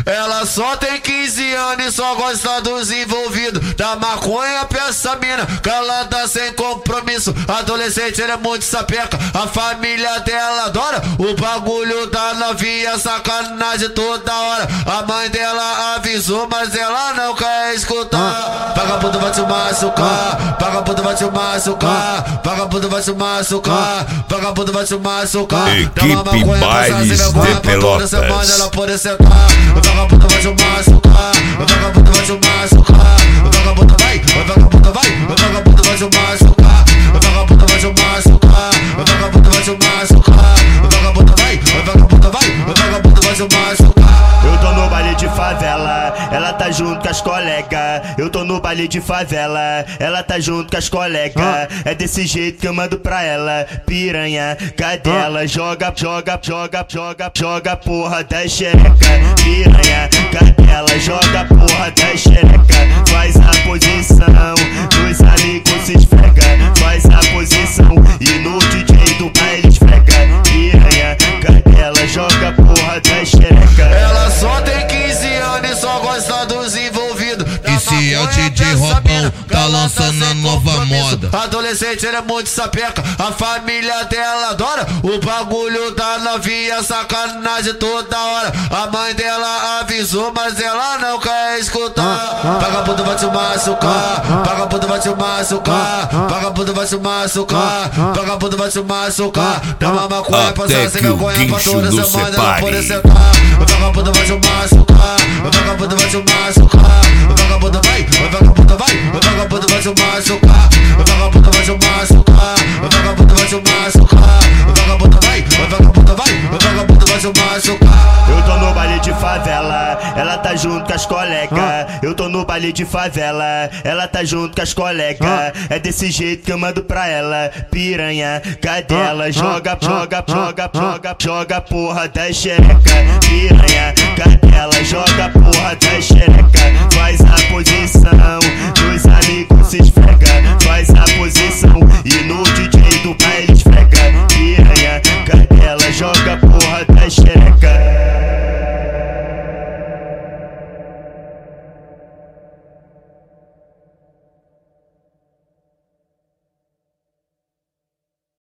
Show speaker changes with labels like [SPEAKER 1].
[SPEAKER 1] Ela só tem 15 anos e só gosta dos envolvidos. Da maconha pra essa mina, que ela tá sem compromisso. Adolescente, ele é muito sapeca. A família dela adora o bagulho da novinha, sacanagem toda hora. A mãe dela avisou, mas ela não quer escutar. Vagabundo vai te machucar, vagabundo vai te machucar, vagabundo vai te machucar, vagabundo vai te machucar.
[SPEAKER 2] Equipe Bailes de Pelotas.
[SPEAKER 1] Ela pode sentar. Vagabundo vai te machucar, vagabundo vai te machucar, vagabundo vai, vagabundo vai, vagabundo vai te machucar, vagabundo vai te machucar, vagabundo vai te machucar, vagabundo vai, vagabundo vai, vagabundo vai te machucar.
[SPEAKER 3] Eu tô no baile de favela, ela tá junto com as colegas. Eu tô no baile de favela, ela tá junto com as colegas. É desse jeito que eu mando pra ela. Piranha, cadela, joga, joga, joga, joga, joga porra da xereca. Piranha, cadela, joga porra da xereca. Faz a posição, dos amigos se esfrega. Faz a posição e no DJ do baile esfrega. Piranha, cadela, joga porra da xereca.
[SPEAKER 1] Ela só tem 15 anos e só gosta dos envolvidos.
[SPEAKER 4] E se é o DJ Robão, tá lançando a nova moda.
[SPEAKER 1] Adolescente, ele é muito sapeca. A família dela adora o bagulho da novinha, sacanagem toda hora. A mãe dela avisou, mas ela não quer escutar. Vagabundo vai te machucar, vagabundo vai te machucar, vagabundo vai te machucar, vagabundo vai te machucar. Dá uma maconha pra
[SPEAKER 2] Até
[SPEAKER 1] sem
[SPEAKER 2] que o
[SPEAKER 1] vergonha pra toda
[SPEAKER 2] guincho
[SPEAKER 1] semana
[SPEAKER 2] nos
[SPEAKER 1] ela pode
[SPEAKER 2] separe.
[SPEAKER 1] sentar. Vagabundo vai te machucar, vagabundo vai te machucar, vagabundo vai, vagabundo vai, vagabundo vai te machucar, vagabundo vai te machucar, vagabundo vai te machucar, vagabundo vai, vagabundo vai, vagabundo vai te machucar.
[SPEAKER 3] Eu tô no baile de favela, ela tá junto com as colegas. Eu tô no baile de favela, ela tá junto com as colegas. É desse jeito que eu mando pra ela. Piranha, cadela, joga, joga, joga, joga, joga porra da xereca. Piranha, cadela, joga porra da xereca. Faz a posição